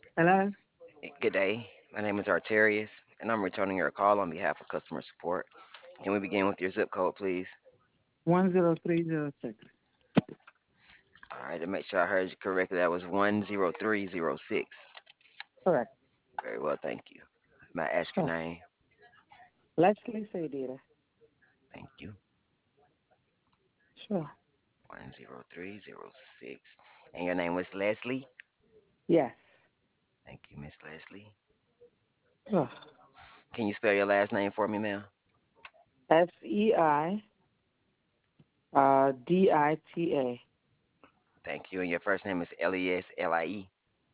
Hello? Good day. My name is Arterius, and I'm returning your call on behalf of customer support. Can we begin with your zip code, please? 10306. All right, to make sure I heard you correctly, that was 10306. Correct. Very well, thank you. May I ask your Sure. name? Leslie Sadira. Thank you. Sure. 10306. And your name was Leslie? Yes. Thank you, Miss Leslie. Sure. Can you spell your last name for me, ma'am? SEI DITA. Thank you. And your first name is Leslie?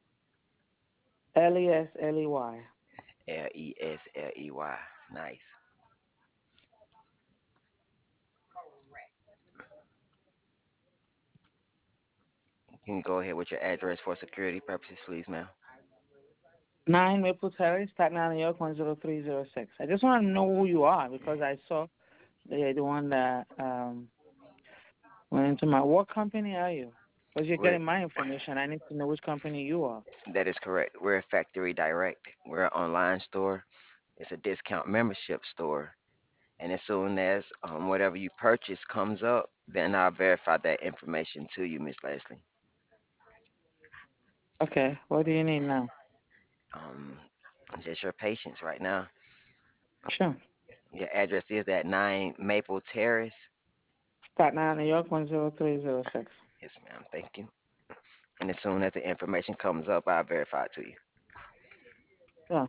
LESLEY. Lesley. Nice. Can you go ahead with your address for security purposes, please, ma'am? 9 Maple Terrace, Staten Island, New York, 10306. I just want to know who you are because I saw the one that went into my. What company are you? Because you're We're getting my information. I need to know which company you are. That is correct. We're a factory direct. We're an online store. It's a discount membership store. And as soon as whatever you purchase comes up, then I'll verify that information to you, Miss Leslie. Okay. What do you need now? Um, just your patience right now. Sure. Your address is at 9 Maple Terrace. Staten Island, New York, 10306. Yes, ma'am. Thank you. And as soon as the information comes up, I'll verify it to you. Yeah.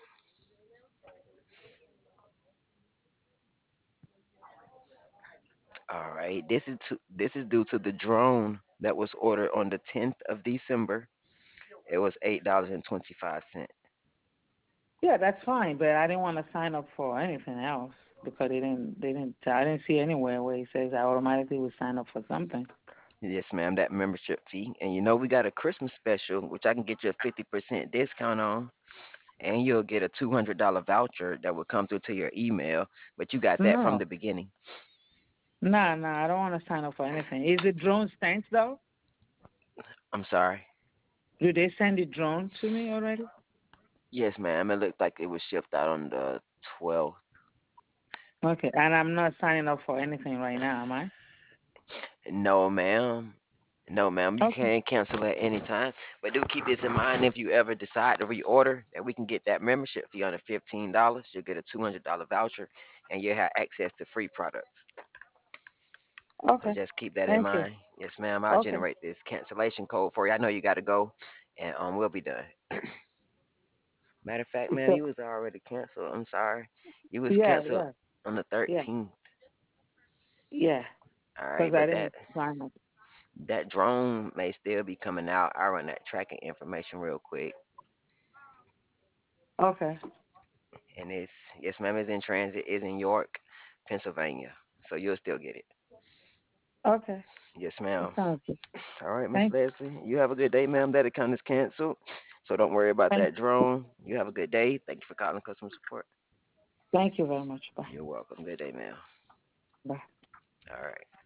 All right. This is due to the drone that was ordered on the 10th of December. It was $8.25. Yeah, that's fine, but I didn't want to sign up for anything else because I didn't see anywhere where it says I automatically would sign up for something. Yes, ma'am, that membership fee. And you know, we got a Christmas special, which I can get you a 50% discount on. And you'll get a $200 voucher that will come through to your email. But you got that from No, the beginning. no, I don't want to sign up for anything. Is the drone sent though? I'm sorry. Do they send the drone to me already? Yes, ma'am. It looked like it was shipped out on the 12th. Okay, and I'm not signing up for anything right now, am I? No, ma'am. No, ma'am. You Okay, can cancel at any time. But do keep this in mind if you ever decide to reorder that we can get that membership fee under $15. You'll get a $200 voucher and you'll have access to free products. So okay. just keep that in Thank you. mind. Yes, ma'am. I'll Okay. generate this cancellation code for you. I know you got to go, and we'll be done. Matter of fact, ma'am, So you was already canceled. I'm sorry. You was yeah, canceled yeah, on the yeah, 13th. yeah. All Because right, I but didn't sign up. that drone may still be coming out. I run that tracking information real quick, Okay, and it's yes, ma'am. It's in transit. It's in York, Pennsylvania. So you'll still get it. okay. Yes, That ma'am. sounds good. All right, Miss Thank, Leslie. You have a good day, ma'am. That account is canceled. So don't worry about thank, that drone. You have a good day. Thank you for calling customer support. thank you very much. Bye. You're welcome. Good day, ma'am. Bye. All right.